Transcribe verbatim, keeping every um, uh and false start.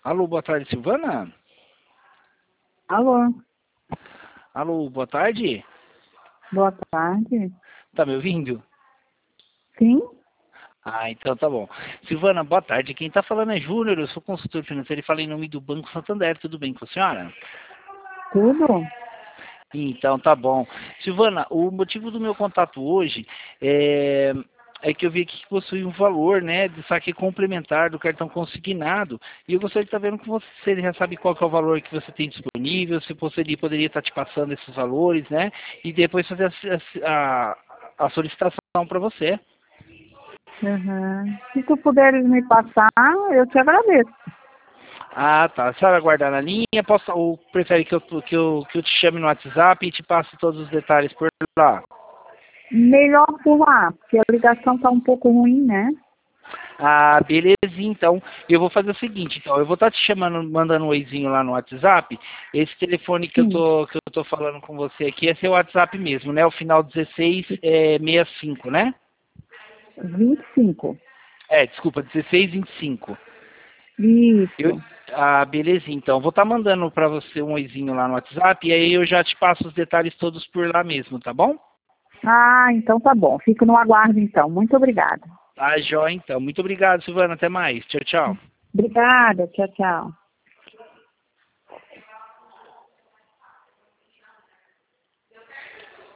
Alô, boa tarde, Silvana? Alô, Alô, boa tarde? boa tarde. Tá me ouvindo? Sim? Ah, então tá bom. Silvana, boa tarde. Quem tá falando é Júnior, eu sou consultor financeiro e falei em nome do Banco Santander. Tudo bem com a senhora? Tudo? Então tá bom. Silvana, o motivo do meu contato hoje é, é que eu vi aqui que possui um valor, né, de saque complementar do cartão consignado. E eu gostaria de estar vendo com você, se ele já sabe qual que é o valor que você tem disponível, se você poderia estar te passando esses valores, né? E depois fazer a, a, a solicitação para você. Uhum. Se tu puderes me passar, eu te agradeço. Ah, tá. A senhora aguardar na linha, posso, ou prefere que eu, que, eu, que eu te chame no WhatsApp e te passe todos os detalhes por lá? Melhor por lá, porque a ligação tá um pouco ruim, né? Ah, beleza, então. Eu vou fazer o seguinte, então. Eu vou estar te chamando, mandando um oizinho lá no WhatsApp. Esse telefone que eu Sim, tô, que eu tô falando com você aqui é seu WhatsApp mesmo, né? O final dezesseis é, sessenta e cinco, né? vinte e cinco. É, desculpa, dezesseis vinte e cinco. Eu, Isso. ah, beleza, então. Vou estar mandando para você um oizinho lá no WhatsApp e aí eu já te passo os detalhes todos por lá mesmo, tá bom? Ah, então tá bom. Fico no aguardo então. Muito obrigada. Tá, jóia, então. Muito obrigado, Silvana. Até mais. Tchau, tchau. Obrigada. Tchau, tchau.